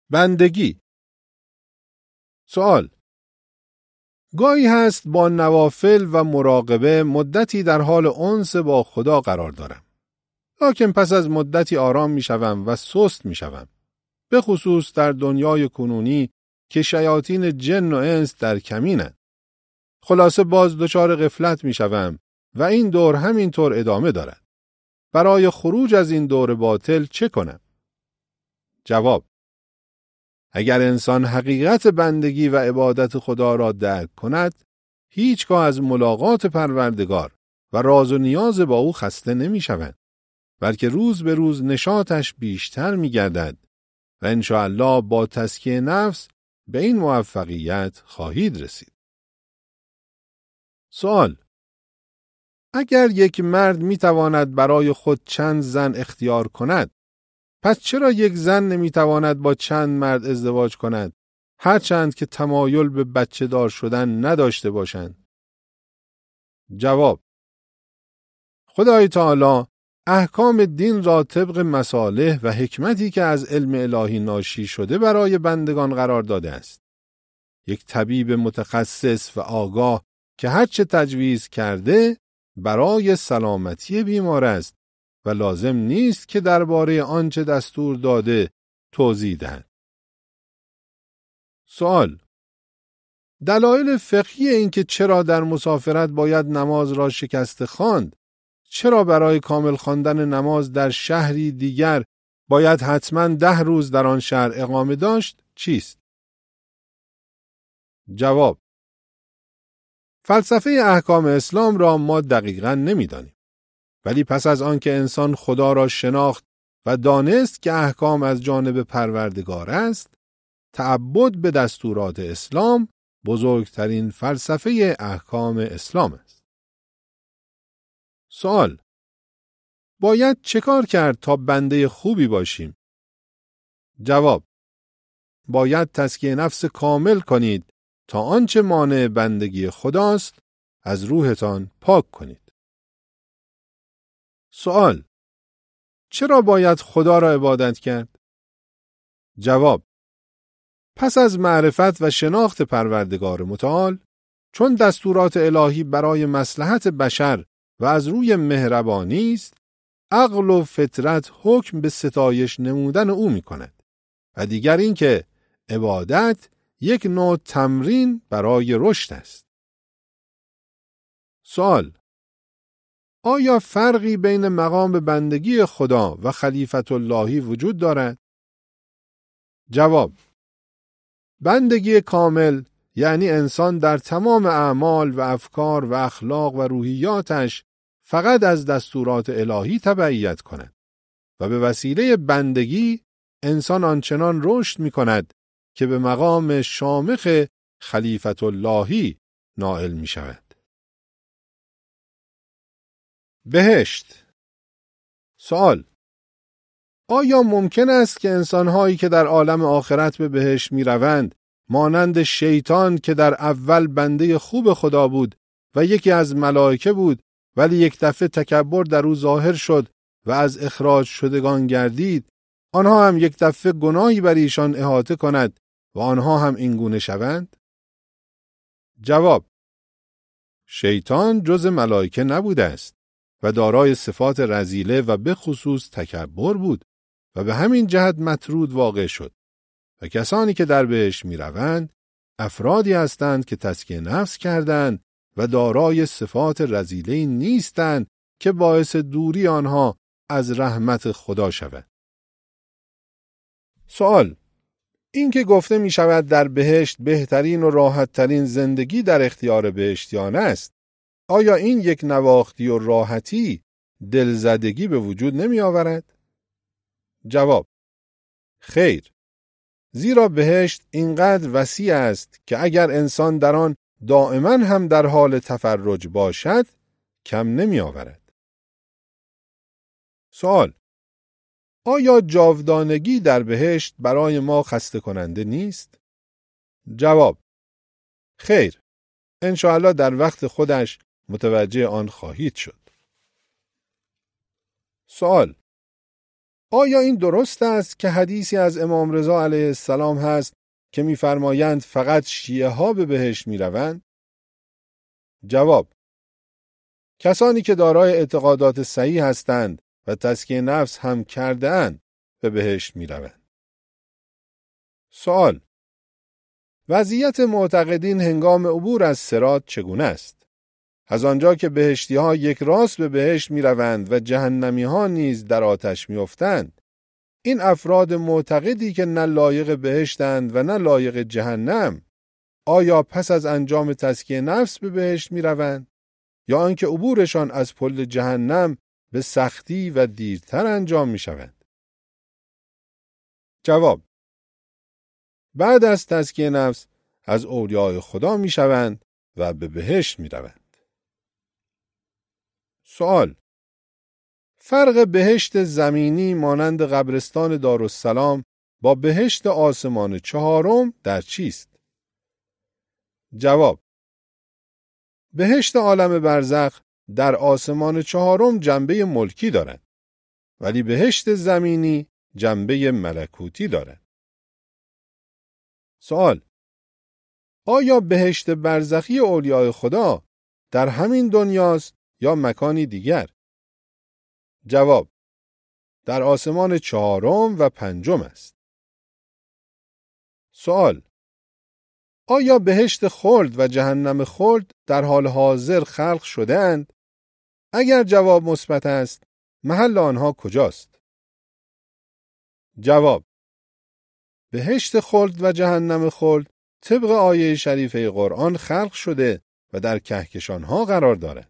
بندگی. سوال: گاهی هست با نوافل و مراقبه مدتی در حال انس با خدا قرار دارم. لکن پس از مدتی آرام می شوم و سست می شوم. به خصوص در دنیای کنونی که شیاطین جن و انس در کمینند. خلاصه باز دچار غفلت می شوم و این دور همینطور ادامه دارد. برای خروج از این دور باطل چه کنم؟ جواب: اگر انسان حقیقت بندگی و عبادت خدا را درک کند، هیچگاه از ملاقات پروردگار و راز و نیاز با او خسته نمی شود، بلکه روز به روز نشاطش بیشتر می گردد و انشاءالله با تزکیه نفس به این موفقیت خواهید رسید. سوال: اگر یک مرد می تواند برای خود چند زن اختیار کند، پس چرا یک زن نمی تواند با چند مرد ازدواج کند، هرچند که تمایل به بچه دار شدن نداشته باشند؟ جواب: خدای تعالی احکام دین را طبق مصالح و حکمتی که از علم الهی ناشی شده برای بندگان قرار داده است. یک طبیب متخصص و آگاه که هرچه تجویز کرده برای سلامتی بیمار است و لازم نیست که درباره آنچه دستور داده توضیح دهد. سوال: دلایل فقهی این که چرا در مسافرت باید نماز را شکسته خواند، چرا برای کامل خواندن نماز در شهری دیگر باید حتما 10 روز در آن شهر اقامه داشت، چیست؟ جواب: فلسفه احکام اسلام را ما دقیقاً نمی‌دانیم، ولی پس از آن که انسان خدا را شناخت و دانست که احکام از جانب پروردگار است، تعبد به دستورات اسلام بزرگترین فلسفه احکام اسلام است. سوال: باید چه کار کرد تا بنده خوبی باشیم؟ جواب: باید تزکیه نفس کامل کنید تا آنچه مانع بندگی خداست از روحتان پاک کنید. سوال: چرا باید خدا را عبادت کرد؟ جواب: پس از معرفت و شناخت پروردگار متعال، چون دستورات الهی برای مصلحت بشر و از روی مهربانی است، عقل و فطرت حکم به ستایش نمودن او می کند و دیگر این که عبادت یک نوع تمرین برای رشد است. سوال: آیا فرقی بین مقام بندگی خدا و خلیفت اللهی وجود دارد؟ جواب: بندگی کامل یعنی انسان در تمام اعمال و افکار و اخلاق و روحیاتش فقط از دستورات الهی تبعیت کند و به وسیله بندگی انسان آنچنان رشد می کند که به مقام شامخ خلیفت اللهی نائل می شود. بهشت. سوال: آیا ممکن است که انسان‌هایی که در عالم آخرت به بهشت می‌روند، مانند شیطان که در اول بنده خوب خدا بود و یکی از ملائکه بود، ولی یک دفعه تکبر در او ظاهر شد و از اخراج شدگان گردید، آنها هم یک دفعه گناهی بر ایشان احاطه کند و آنها هم این گونه شوند؟ جواب: شیطان جز ملائکه نبوده است و دارای صفات رذیله و به خصوص تکبر بود و به همین جهت مطرود واقع شد و کسانی که در بهشت می روند افرادی هستند که تزکیه نفس کردند و دارای صفات رذیله نیستند که باعث دوری آنها از رحمت خدا شود. سوال: این که گفته می شود در بهشت بهترین و راحت ترین زندگی در اختیار بهشتیان است، آیا این یک نواختی و راحتی دلزدگی به وجود نمی آورد؟ جواب: خیر، زیرا بهشت اینقدر وسیع است که اگر انسان در آن دائما هم در حال تفرج باشد کم نمی آورد. سوال: آیا جاودانگی در بهشت برای ما خسته کننده نیست؟ جواب: خیر، انشاءالله در وقت خودش متوجه آن خواهید شد. سوال: آیا این درست است که حدیثی از امام رضا علیه السلام هست که می‌فرمایند فقط شیعه ها به بهشت می‌روند؟ جواب: کسانی که دارای اعتقادات صحیح هستند و تزکیه نفس هم کرده‌اند به بهشت می‌روند. سوال: وضعیت معتقدین هنگام عبور از صراط چگونه است؟ از آنجا که بهشتی‌ها یک راست به بهشت می‌روند و جهنمی‌ها نیز در آتش می‌افتند، این افراد معتقدی که نه لایق بهشتند و نه لایق جهنم، آیا پس از انجام تزکیه نفس به بهشت می‌روند یا آنکه عبورشان از پل جهنم به سختی و دیرتر انجام می‌شود؟ جواب: بعد از تزکیه نفس از اولیاء خدا می‌شوند و به بهشت می‌روند. سوال: فرق بهشت زمینی مانند قبرستان دارالسلام با بهشت آسمان چهارم در چیست؟ جواب: بهشت عالم برزخ در آسمان چهارم جنبه ملکی دارد، ولی بهشت زمینی جنبه ملکوتی دارد. سوال: آیا بهشت برزخی اولیاء خدا در همین دنیاست یا مکانی دیگر؟ جواب: در آسمان چهارم و پنجم است. سوال: آیا بهشت خلد و جهنم خلد در حال حاضر خلق شده‌اند؟ اگر جواب مثبت است، محل آنها کجاست؟ جواب: بهشت خلد و جهنم خلد طبق آیه شریفه قرآن خلق شده و در کهکشان‌ها قرار دارد.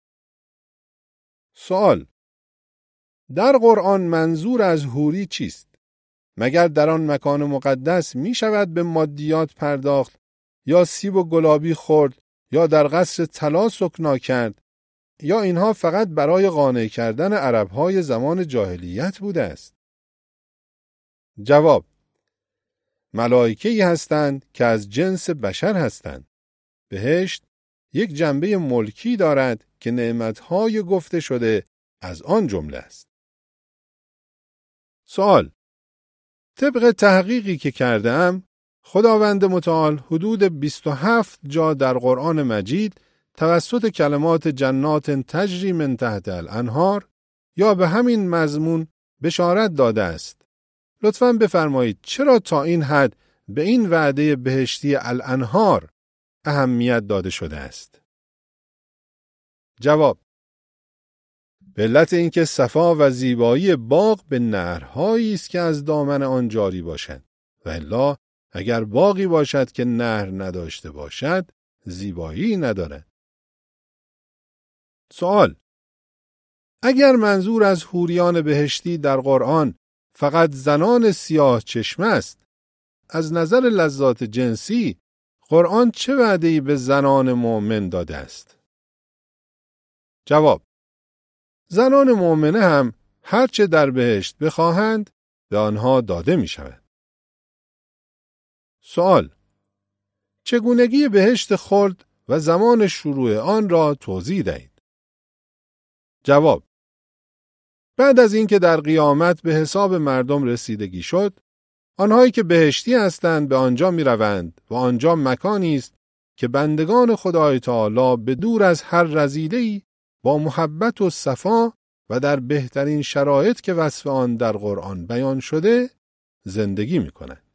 سوال: در قرآن منظور از حوری چیست؟ مگر در آن مکان مقدس می شود به مادیات پرداخت یا سیب و گلابی خورد یا در قصر طلا سکنا کرد، یا اینها فقط برای قانع کردن عرب‌های زمان جاهلیت بوده است؟ جواب: ملائکه‌ای هستند که از جنس بشر هستند. بهشت یک جنبه ملکی دارد که نعمت‌های گفته شده از آن جمله است. سوال: طبق تحقیقی که کردم، خداوند متعال حدود 27 جا در قرآن مجید توسط کلمات جنات تجری من تحت الانهار یا به همین مضمون بشارت داده است. لطفاً بفرمایید چرا تا این حد به این وعده بهشتی الانهار اهمیت داده شده است؟ جواب: به علت اینکه صفا و زیبایی باغ به نهرهایی است که از دامن آن جاری باشد، و الا اگر باغی باشد که نهر نداشته باشد زیبایی ندارد. سوال: اگر منظور از حوریان بهشتی در قرآن فقط زنان سیاه چشم است، از نظر لذات جنسی قرآن چه وعده‌ای به زنان مؤمن داده است؟ جواب: زنان مؤمنه هم هرچه در بهشت بخواهند به آنها داده می شود. سوال: چگونگی بهشت خلد و زمان شروع آن را توضیح دهید. جواب: بعد از اینکه در قیامت به حساب مردم رسیدگی شد، آنهایی که بهشتی هستند به آنجا می روند و آنجا مکانی است که بندگان خدای تعالی به دور از هر رذیله‌ای با محبت و صفا و در بهترین شرایط که وصف آن در قرآن بیان شده زندگی می کنند.